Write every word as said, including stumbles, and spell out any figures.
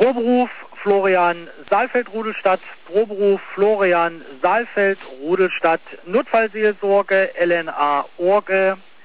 Proberuf Florian Saalfeld-Rudelstadt, Proberuf Florian Saalfeld-Rudelstadt, Notfallseelsorge L N A Orge,